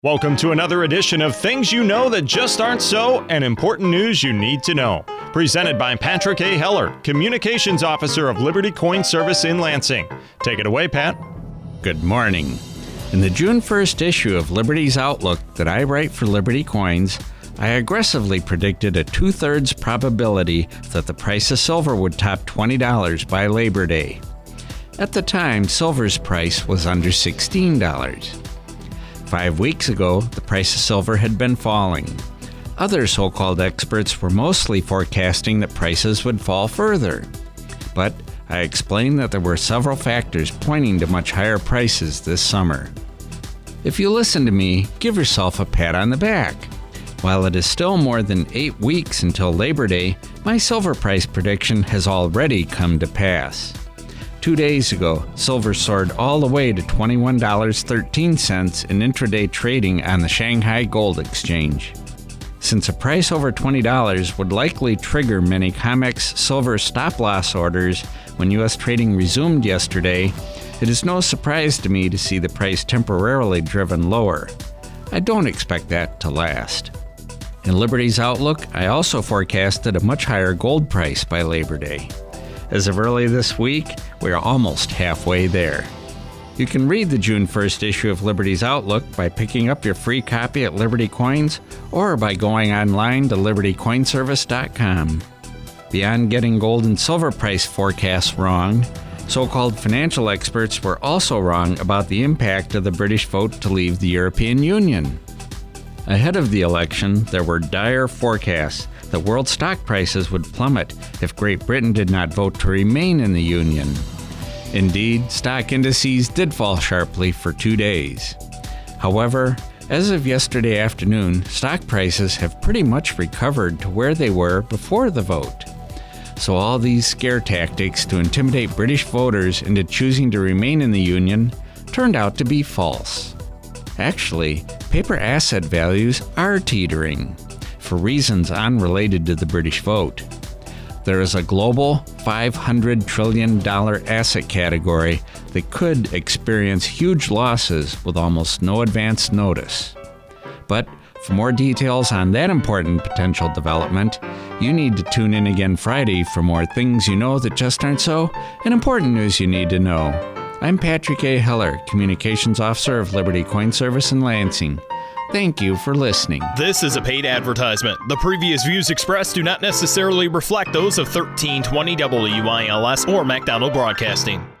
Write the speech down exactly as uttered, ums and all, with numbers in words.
Welcome to another edition of Things You Know That Just Aren't So and Important News You Need to Know. Presented by Patrick A. Heller, Communications Officer of Liberty Coin Service in Lansing. Take it away, Pat. Good morning. In the June first issue of Liberty's Outlook that I write for Liberty Coins, I aggressively predicted a two-thirds probability that the price of silver would top twenty dollars by Labor Day. At the time, silver's price was under sixteen dollars. Five weeks ago, the price of silver had been falling. Other so-called experts were mostly forecasting that prices would fall further. But I explained that there were several factors pointing to much higher prices this summer. If you listen to me, give yourself a pat on the back. While it is still more than eight weeks until Labor Day, my silver price prediction has already come to pass. Two days ago, silver soared all the way to twenty-one dollars and thirteen cents in intraday trading on the Shanghai Gold Exchange. Since a price over twenty dollars would likely trigger many COMEX silver stop-loss orders when U S trading resumed yesterday, it is no surprise to me to see the price temporarily driven lower. I don't expect that to last. In Liberty's Outlook, I also forecasted a much higher gold price by Labor Day. As of early this week, we are almost halfway there. You can read the June first issue of Liberty's Outlook by picking up your free copy at Liberty Coins or by going online to liberty coin service dot com. Beyond getting gold and silver price forecasts wrong, so-called financial experts were also wrong about the impact of the British vote to leave the European Union. Ahead of the election, there were dire forecasts that world stock prices would plummet if Great Britain did not vote to remain in the Union. Indeed, stock indices did fall sharply for two days. However, as of yesterday afternoon, stock prices have pretty much recovered to where they were before the vote. So all these scare tactics to intimidate British voters into choosing to remain in the Union turned out to be false. Actually, paper asset values are teetering, for reasons unrelated to the British vote. There is a global five hundred trillion dollars asset category that could experience huge losses with almost no advance notice. But for more details on that important potential development, you need to tune in again Friday for more Things You Know That Just Aren't So and Important News You Need to Know. I'm Patrick A. Heller, Communications Officer of Liberty Coin Service in Lansing. Thank you for listening. This is a paid advertisement. The previous views expressed do not necessarily reflect those of thirteen twenty W I L S or MacDonald Broadcasting.